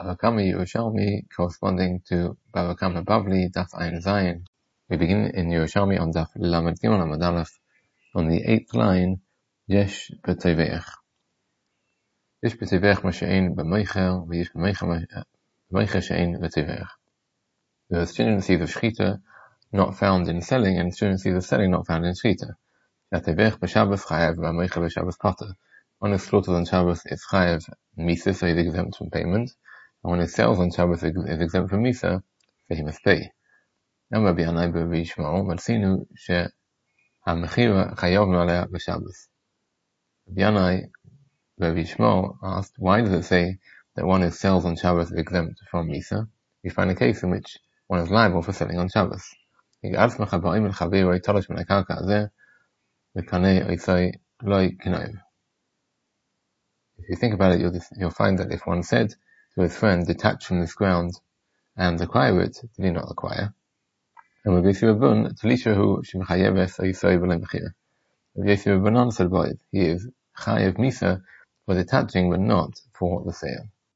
Bava Kama Yerushalmi corresponding to Bava Kama Bavli, Daf Ayin Zayin. We begin in Yerushalmi on Daf Lamed Gimel Lamed Aleph, on the 8th line, Yesh B'Teveach. Yesh B'Teveach Masha'in B'Meichel, V'Yesh B'Meichel She'in B'Teveach. There are tendencies of Shechita not found in selling, and tendencies of selling not found in Shechita. B'Teveach B'Shabbos Chayav, B'Meichel B'Shabbos Pater. One is slaughtered on Shabbos is Chayav Misa, so he's exempt from payment. And when it sells on Shabbos is exempt from Misa, so he must pay. Now Rabbi Yanai B'Rabbi Yishmael, Matzinu she'hamechira chayavnu alea b'Shabbos. Rabbi Yanai B'Rabbi Yishmael asked, why does it say that one who sells on Shabbos is exempt from Misa? We find a case in which one is liable for selling on Shabbos. If you think about it, you'll find that if one said to his friend, detach from this ground and acquire it, did he not acquire? And Rabbi Yossi Rabban, Talishahu Shemchayeves Ayisai B'Lem B'Chir. Rabbi Yossi Rabbanan said about it, he is Chayev Misa for detaching but not for the sale.